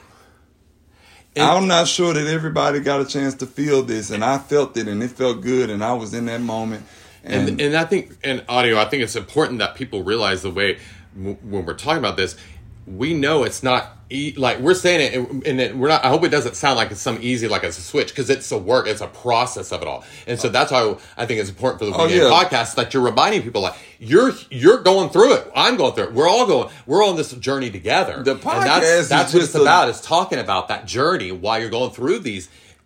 I'm not sure that everybody got a chance to feel this, and I felt it, and it felt good, and I was in that moment. And I think in audio, I think it's important that people realize the way when we're talking about this, we know it's not like we're saying it, and we're not. I hope it doesn't sound like it's some easy, like it's a switch, because it's a work, it's a process of it all. And so that's why I think it's important for the podcast that you're reminding people, like you're going through it. I'm going through it. We're on this journey together. The podcast that's what it's about. Is talking about that journey while you're going through these.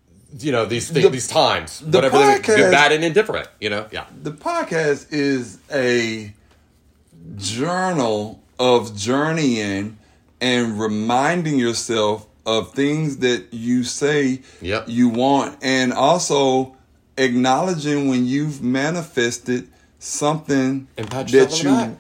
These times, whatever they're good, bad, and indifferent. The podcast is a journal of journeying and reminding yourself of things that you say you want, and also acknowledging when you've manifested something something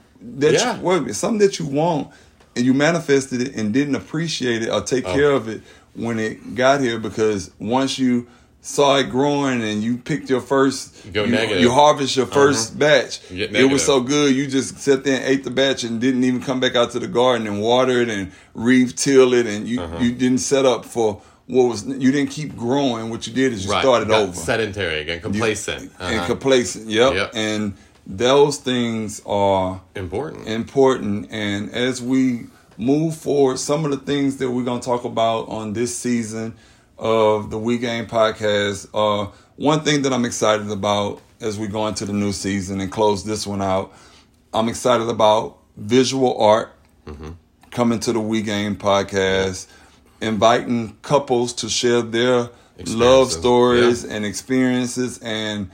that you want, and you manifested it and didn't appreciate it or take care of it when it got here, because once you saw it growing and you picked your first, you harvest your first batch, it was so good, you just sat there and ate the batch and didn't even come back out to the garden and water it and till it, and you didn't set up for you didn't keep growing. What you did is you started over. Sedentary again, complacent. And complacent, and those things are important. And as we move forward, some of the things that we're going to talk about on this season of the We Game podcast, one thing that I'm excited about as we go into the new season and close this one out, I'm excited about visual art coming to the We Game podcast, inviting couples to share their love stories and experiences and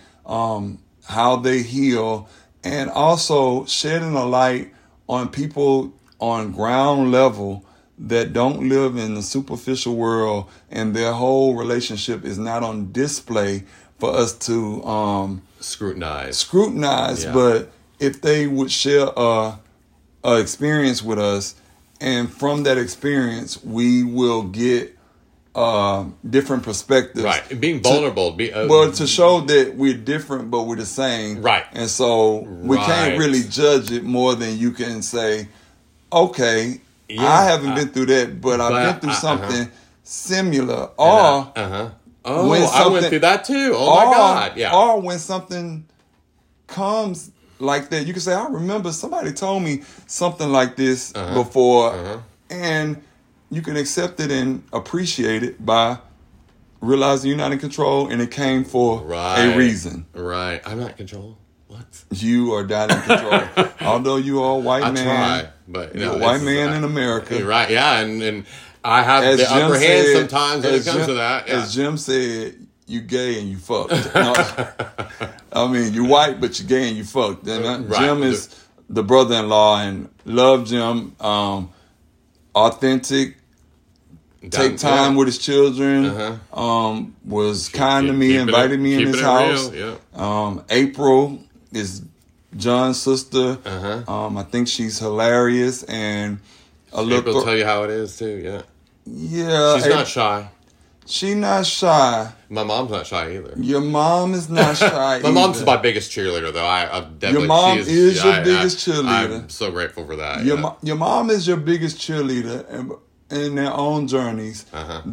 how they heal, and also shedding a light on people on ground level that don't live in the superficial world, and their whole relationship is not on display for us to scrutinize. But if they would share a experience with us, and from that experience we will get different perspectives, right? Being vulnerable, to show that we're different but we're the same, right? And so we can't really judge it more than you can say, okay, I haven't been through that, but I've been through something similar. Or I went through that too. Oh my God. Yeah. Or when something comes like that, you can say, I remember somebody told me something like this before. And you can accept it and appreciate it by realizing you're not in control and it came for a reason. Right. I'm not in control. What? You are not in control. Although you are a white man. I try, but you're a white man in America. You're right, yeah, and I have the upper hand sometimes when it comes to that. Yeah. As Jim said, you gay and you fucked. I mean, you white, but you gay and you fucked. And Jim is the brother-in-law, and love Jim. Authentic. Take time with his children. Was kind to me, invited me in his house. April is John's sister. I think she's hilarious, and April will tell you how it is too. Yeah, she's not shy. She's not shy. My mom's not shy either. Your mom is not shy. My mom's my biggest cheerleader, though. I've definitely. Your mom is your biggest cheerleader. I'm so grateful for that. Your mom is your biggest cheerleader, in their own journeys,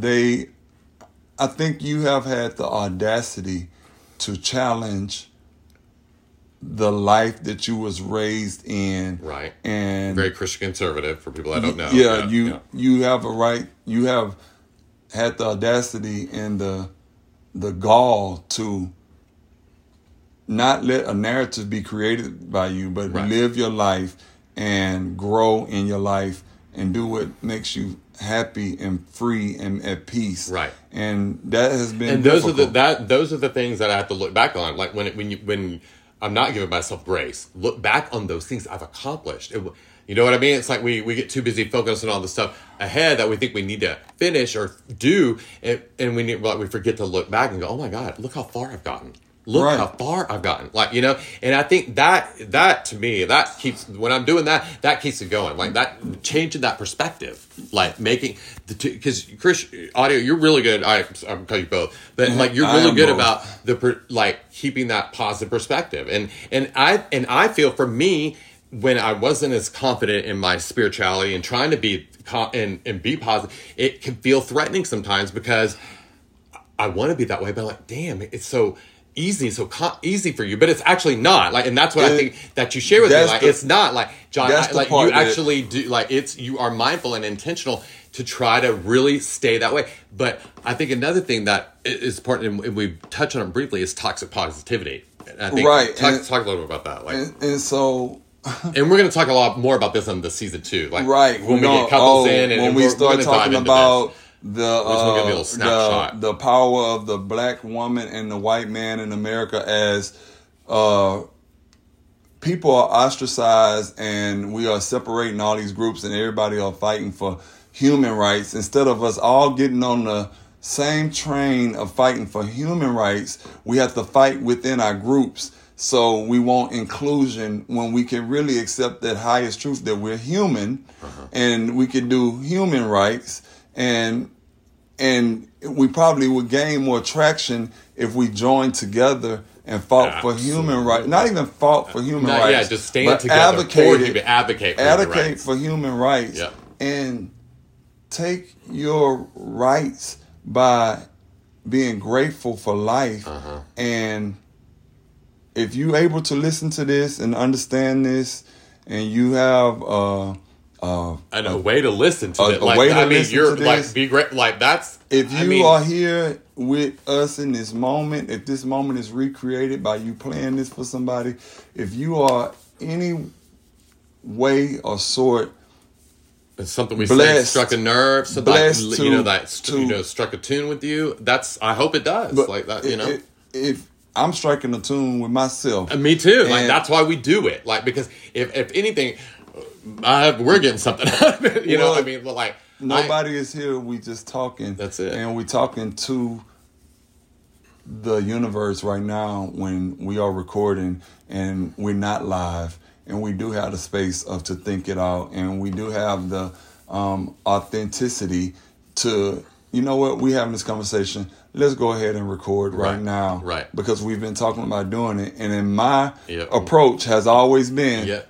I think you have had the audacity to challenge the life that you was raised in. Right. And very Christian conservative for people that don't know. Yeah, you have a right. You have had the audacity and the gall to not let a narrative be created by you, but live your life and grow in your life and do what makes you happy and free and at peace. Right. And that has been and those are the things that I have to look back on. Like when I'm not giving myself grace, look back on those things I've accomplished. You know what I mean? It's like we get too busy focusing on all the stuff ahead that we think we need to finish or do, and we forget to look back and go, oh my God, look how far I've gotten. Look how far I've gotten. Like, you know, and I think that to me, that keeps, when I'm doing that keeps it going. Like that, changing that perspective, like making because Chris, Audio, you're really good. I'm calling you both, but like you're really good about keeping that positive perspective. And I feel for me, when I wasn't as confident in my spirituality and trying to be and be positive, it can feel threatening sometimes because I want to be that way, but I'm like, damn, it's so easy for you, but it's actually not. Like, and that's what I think that you share with me. Like, it's not like John. Like you actually do. Like you are mindful and intentional to try to really stay that way. But I think another thing that is important, and we touched on it briefly, is toxic positivity. And I think talk a little bit about that. Like, and so. And we're going to talk a lot more about this on the season 2. Like, when we get couples in, and when we start talking about the power of the black woman and the white man in America as people are ostracized and we are separating all these groups and everybody are fighting for human rights instead of us all getting on the same train of fighting for human rights. We have to fight within our groups. So we want inclusion when we can really accept that highest truth that we're human and we can do human rights. And we probably would gain more traction if we joined together and fought for human rights. Not even fought for human rights. Yeah, just stand together. Advocate for human rights. Yep. And take your rights by being grateful for life. And if you're able to listen to this and understand this, and you have and a way to listen to it, you're like be great. Like that's if you are here with us in this moment. If this moment is recreated by you playing this for somebody, if you are any way or sort, it's something we say struck a nerve, so struck a tune with you. I hope it does. But like that, if I'm striking a tune with myself. Me too. Like that's why we do it. Like because if anything, we're getting something out of it. You know what I mean? But like nobody is here. We just talking. That's it. And we talking to the universe right now when we are recording and we're not live. And we do have the space to think it out. And we do have the authenticity to, you know what, we having this conversation. Let's go ahead and record right now. Right. Because we've been talking about doing it. And then my approach has always been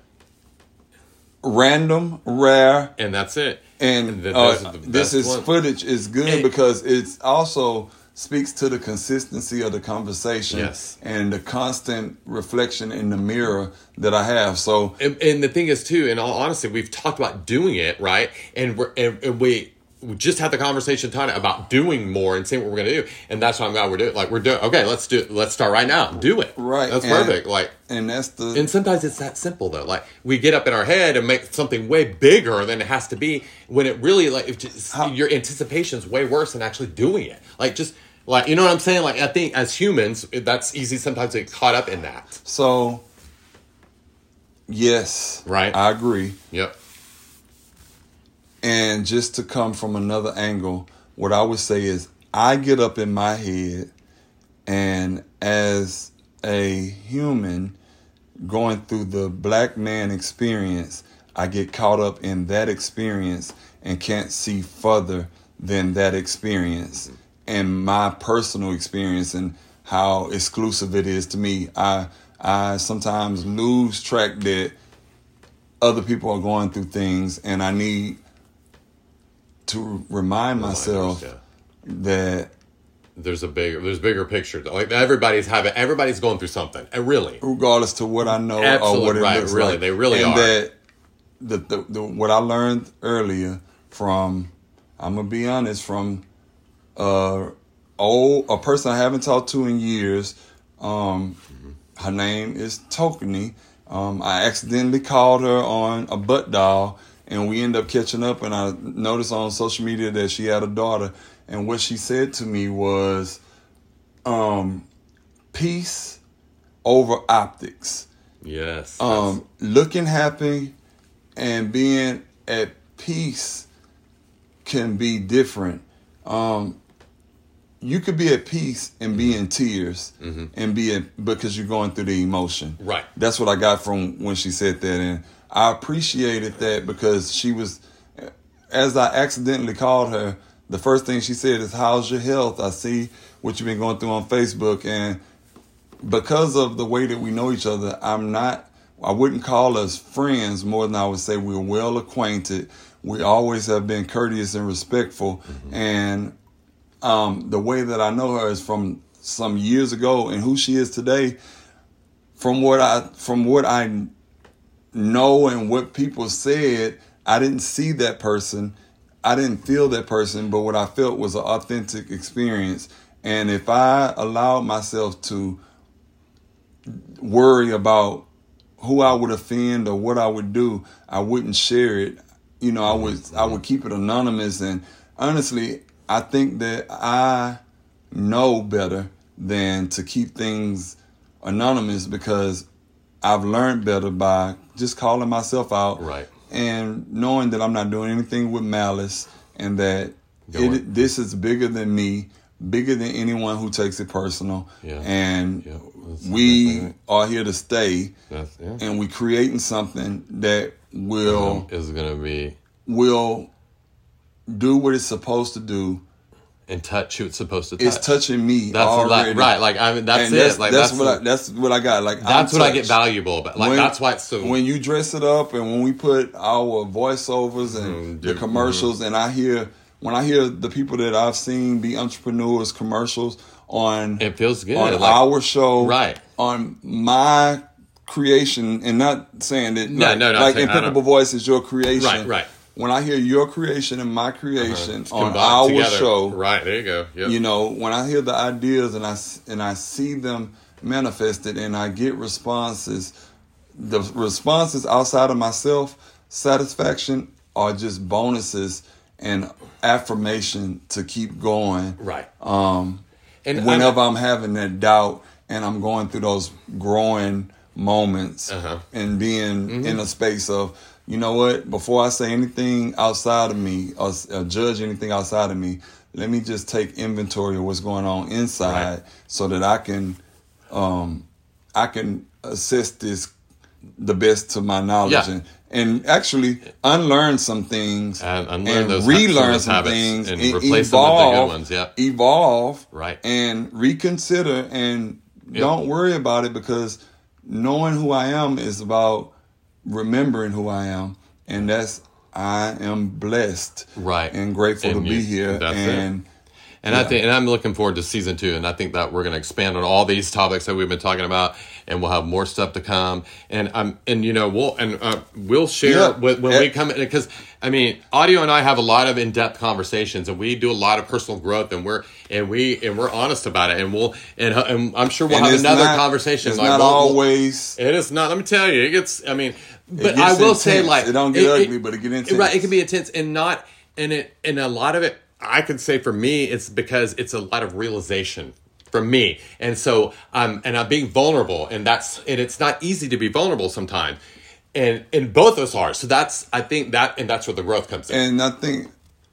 random, rare. And that's it. And footage is good because it's also speaks to the consistency of the conversation and the constant reflection in the mirror that I have. So, and the thing is too, in all honesty, we've talked about doing it, right? And we just had the conversation tonight about doing more and seeing what we're going to do. And that's why I'm glad we're doing it. Like, we're doing, okay, let's do it. Let's start right now. Do it. Right. That's perfect. Like, and sometimes it's that simple though. Like, we get up in our head and make something way bigger than it has to be when it really, your anticipation's way worse than actually doing it. Like, just, like, you know what I'm saying? Like, I think as humans, that's easy sometimes to get caught up in that. So, yes. Right. I agree. Yep. And just to come from another angle, what I would say is I get up in my head, and as a human going through the black man experience, I get caught up in that experience and can't see further than that experience and my personal experience and how exclusive it is to me. I sometimes lose track that other people are going through things, and I need to remind myself that there's bigger picture. Like everybody's going through something. Really, regardless to what I know or what it looks really, like. They really and are. That the what I learned earlier from, I'm gonna be honest, from a person I haven't talked to in years. Her name is Tokeny. I accidentally called her on a butt dial, and we ended up catching up, and I noticed on social media that she had a daughter, and what she said to me was, peace over optics. Yes. Looking happy and being at peace can be different. You could be at peace and be in tears and because you're going through the emotion. Right. That's what I got from when she said that. And I appreciated that because she was, as I accidentally called her, the first thing she said is, how's your health? I see what you've been going through on Facebook. And because of the way that we know each other, I wouldn't call us friends more than I would say we're well acquainted. We always have been courteous and respectful. And the way that I know her is from some years ago, and who she is today, from what I know and what people said, I didn't see that person. I didn't feel that person, but what I felt was an authentic experience. And if I allowed myself to worry about who I would offend or what I would do, I wouldn't share it. I would keep it anonymous. And honestly, I think that I know better than to keep things anonymous, because I've learned better by just calling myself out, right, and knowing that I'm not doing anything with malice, and that this is bigger than me, bigger than anyone who takes it personal. Yeah. And we are here to stay, and we creating something that will do what it's supposed to do and touch who it's supposed to touch. It's touching me that's already. Right. Like, I mean, that's it. Like, that's what I got. Like, that's what I get valuable about. Like, that's why it's so. When you dress it up, and when we put our voiceovers and the commercials, and when I hear the people that I've seen be entrepreneurs commercials on, it feels good on our show, right? On my creation, and not saying that like Impeccable Voice is your creation, right. When I hear your creation and my creation on our together. Show, right, there you go. Yep. When I hear the ideas and I see them manifested, and I get responses, the responses outside of myself satisfaction are just bonuses and affirmation to keep going. Right. And whenever I'm having that doubt and I'm going through those growing moments and being in a space of, you know what, before I say anything outside of me or judge anything outside of me, let me just take inventory of what's going on inside, so that I can assess this the best to my knowledge and actually unlearn some things and relearn some things and replace them with the good ones. Evolve, right, and reconsider, and don't worry about it, because knowing who I am is about remembering who I am, and I am blessed, right, and grateful to be here, and I think, and I'm looking forward to season 2, and I think that we're going to expand on all these topics that we've been talking about, and we'll have more stuff to come, we'll share when we come in, because I mean, Audio and I have a lot of in-depth conversations, and we do a lot of personal growth, and we're honest about it, and I'm sure we'll have another conversation. It's not always. It is not. Let me tell you, it gets. I mean, but I will say, like, it don't get ugly, but it gets intense. Right, it can be intense, and a lot of it, I could say for me, it's because it's a lot of realization for me, and so I'm being vulnerable, and it's not easy to be vulnerable sometimes, and both of us are. So that's where the growth comes in. And I think,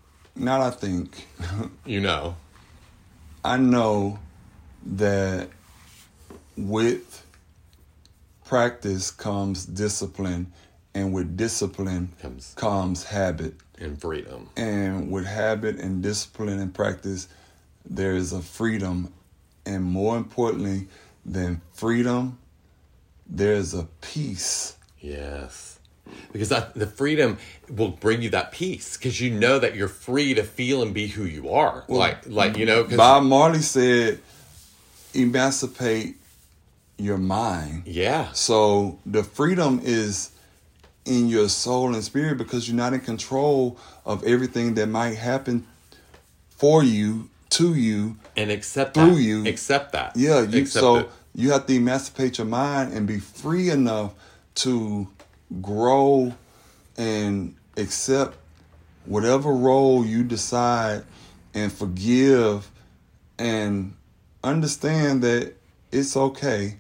I know that with practice comes discipline, and with discipline comes habit and freedom. And with habit and discipline and practice, there is a freedom. And more importantly than freedom, there's a peace. Yes. Because the freedom will bring you that peace, because you know that you're free to feel and be who you are. Well, like you know. Bob Marley said, "Emancipate your mind." Yeah. So the freedom is in your soul and spirit, because you're not in control of everything that might happen for you, to you, and accept through that. you. Accept that. Yeah. Accept you have to emancipate your mind and be free enough to grow and accept whatever role you decide, and forgive and understand that it's okay.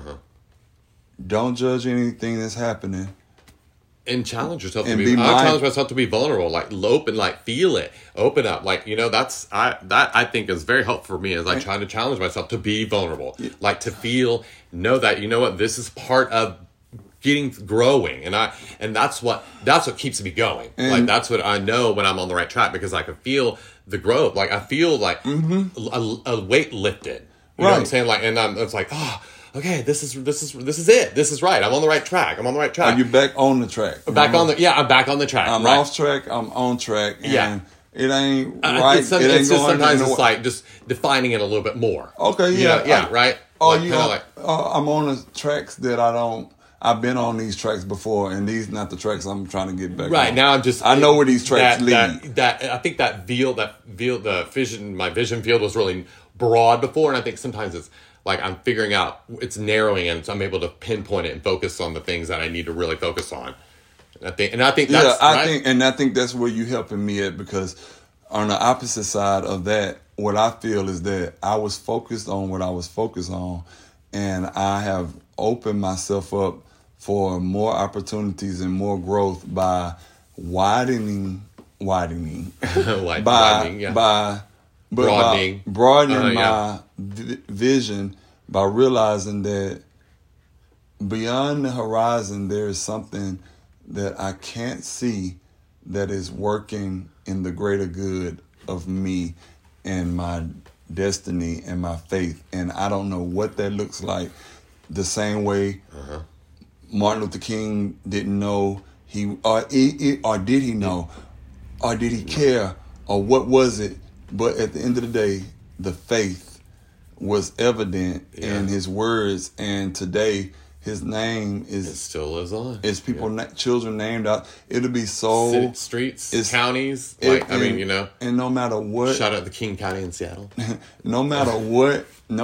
Don't judge anything that's happening. And challenge yourself and to be. I challenge myself to be vulnerable, like open, like feel it, open up, like you know. That I think is very helpful for me as I try to challenge myself to be vulnerable, like to feel, know that you know what, this is part of growing, and that's what keeps me going. Like that's what I know when I'm on the right track, because I can feel the growth. Like I feel like a weight lifted. You know what I'm saying? Like, and it's like, oh. Okay, this is it. This is right. I'm on the right track. Are you back on the track? I'm back on the track. I'm off track. I'm on track. And it ain't right. It's just sometimes it's like just defining it a little bit more. Okay, yeah. Right? Oh, like, I'm on the tracks that I've been on these tracks before, and these not the tracks I'm trying to get back right on. Now I know where these tracks lead. I think my vision field was really broad before, and I think sometimes it's like I'm figuring out, it's narrowing, and so I'm able to pinpoint it and focus on the things that I need to really focus on. I think that's I think that's where you helping me at, because on the opposite side of that, what I feel is that I was focused on what I was focused on, and I have opened myself up for more opportunities and more growth by broadening my vision, by realizing that beyond the horizon there is something that I can't see that is working in the greater good of me and my destiny and my faith. And I don't know what that looks like. The same way Martin Luther King didn't know or did he know, or did he care, or what was it? But at the end of the day, the faith was evident in his words, and today his name it still lives on. It's children named out. It'll be so streets, counties. And no matter what, shout out to King County in Seattle. no matter what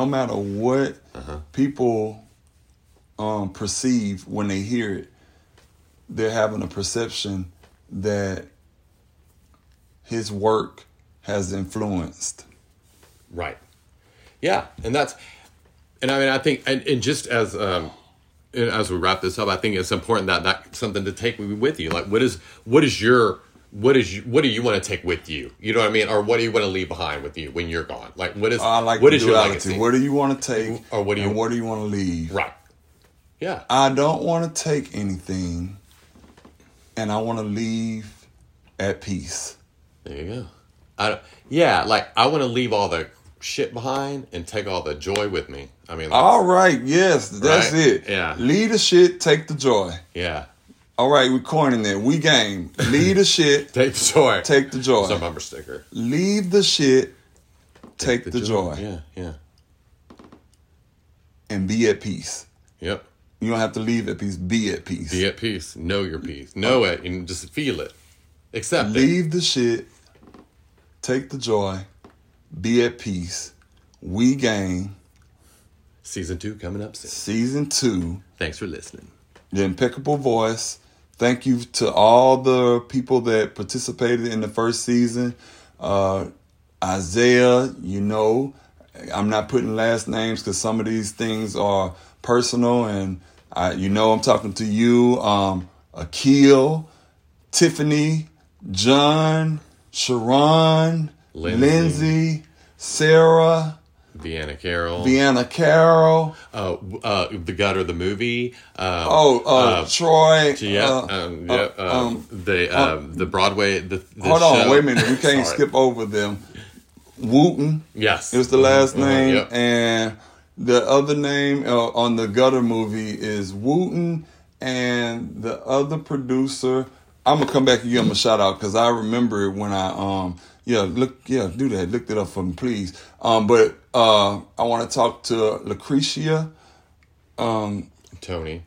people perceive when they hear it, they're having a perception that his work has influenced. Right. Yeah, I think, and just as we wrap this up, I think it's important that that's something to take with you. Like, what do you want to take with you? You know what I mean? Or what do you want to leave behind with you when you're gone? Like, what is your legacy? What do you want to take, or what do you want to leave? Right. Yeah. I don't want to take anything, and I want to leave at peace. There you go. I want to leave all the shit behind and take all the joy with me. I mean, all right, yes, that's it. Yeah, leave the shit, take the joy. Yeah. All right, we're coining that. We game. Leave the shit, take the joy. Take the joy. It's a bumper sticker. Leave the shit, take the joy. Yeah. And be at peace. Yep. You don't have to leave at peace. Be at peace. Be at peace. Know your peace. Know it and just feel it. Accept it. Leave the shit, take the joy, be at peace. We game. Season 2 coming up soon. Season 2. Thanks for listening. The Impeccable Voice. Thank you to all the people that participated in the first season. Isaiah, I'm not putting last names because some of these things are personal, and I'm talking to you. Akil, Tiffany, John, Sharon, Lindsay, Sarah, Vienna Carroll, The Gutter, the movie. Troy. The Broadway. The hold show. On, wait a minute. We can't skip over them. Wooten. Yes, it was the last name, and the other name on the Gutter movie is Wooten and the other producer, I'm gonna come back and give him a shout out because I remember it when I do that. Look it up for me, please. But I want to talk to Lucretia, Tony,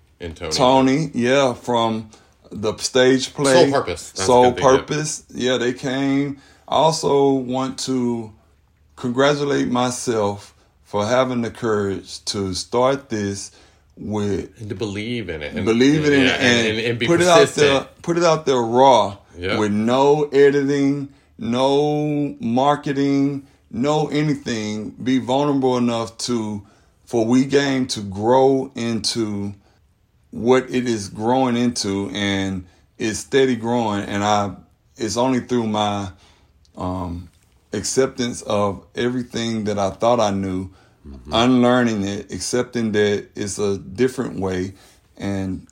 from the stage play Soul Purpose. Yeah, they came. I also want to congratulate myself for having the courage to start this with and to believe in it, and be put persistent. Put it out there raw, yeah. with no editing, no marketing, no anything. Be vulnerable enough for We Game to grow into what it is growing into, and it's steady growing. And it's only through my acceptance of everything that I thought I knew, unlearning it, accepting that it's a different way, and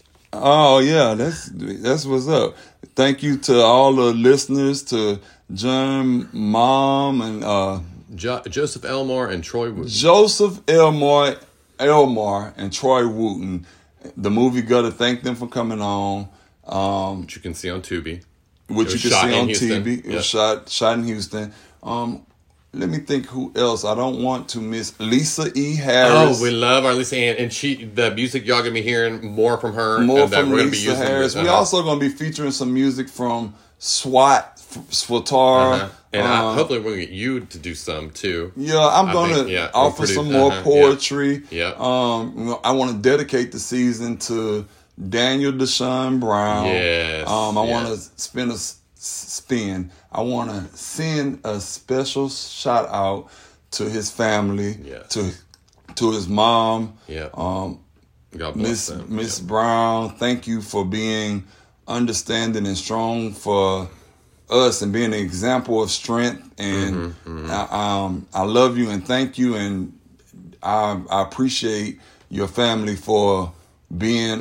that's what's up. Thank you to all the listeners, to John, Mom, and Joseph Elmore and Troy Wooten. Joseph Elmore and Troy Wooten. The movie Gutter, thank them for coming on. Which you can see on Tubi. Which you can see on TV. It was shot in Houston. Let me think who else. I don't want to miss Lisa E. Harris. Oh, we love our Lisa, and the music y'all gonna be hearing more from her. More from Lisa Harris. We also gonna be featuring some music from Swatara. And hopefully we're gonna get you to do some too. Yeah, I'm gonna offer some more poetry. Yeah. I want to dedicate the season to Daniel Deshaun Brown. Yes. I want to I want to send a special shout out to his family, to his mom. Yeah. God bless them. Miss Brown, thank you for being understanding and strong for us and being an example of strength. And I love you and thank you, and I appreciate your family for being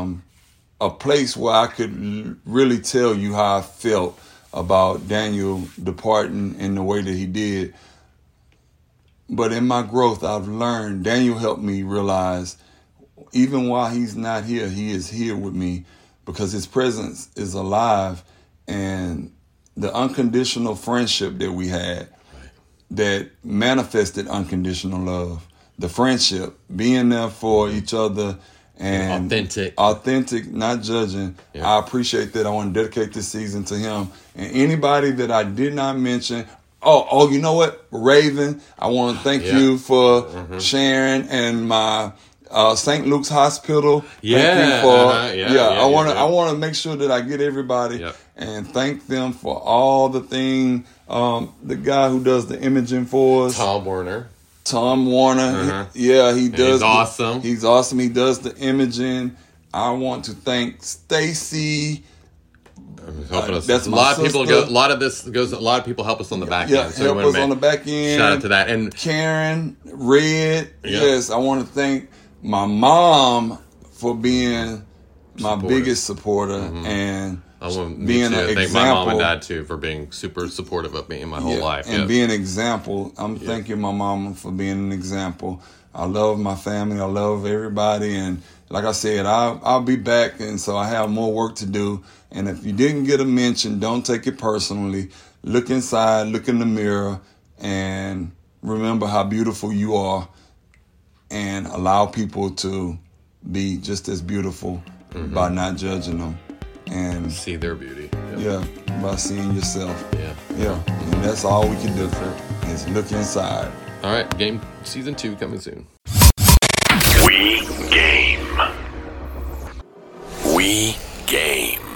a place where I could really tell you how I felt about Daniel departing in the way that he did. But in my growth, I've learned, Daniel helped me realize, even while he's not here, he is here with me because his presence is alive. And the unconditional friendship that we had that manifested unconditional love, the friendship, being there for each other, and authentic, not judging. Yeah. I appreciate that. I want to dedicate this season to him. And anybody that I did not mention, you know what? Raven, I want to thank you for sharing, and my St. Luke's Hospital. I want to make sure that I get everybody and thank them for all the thing. The guy who does the imaging for us, Tom Warner, he does. He's awesome. He's awesome. He does the imaging. I want to thank Stacy. That's a lot of people. A lot of people help us on the back end. So help us on the back end. Shout out to that. And Karen, Red. Yes, I want to thank my mom for being my biggest supporter and being an example. Thank my mom and dad too for being super supportive of me in my whole life and being an example. I'm thanking my mama for being an example. I love my family. I love everybody, and like I said, I'll be back, and so I have more work to do. And if you didn't get a mention, don't take it personally. Look inside, look in the mirror, and remember how beautiful you are, and allow people to be just as beautiful by not judging them. And see their beauty. By seeing yourself. Yeah. And that's all we can do is look inside. All right, Game Season 2 coming soon. We Game. We Game.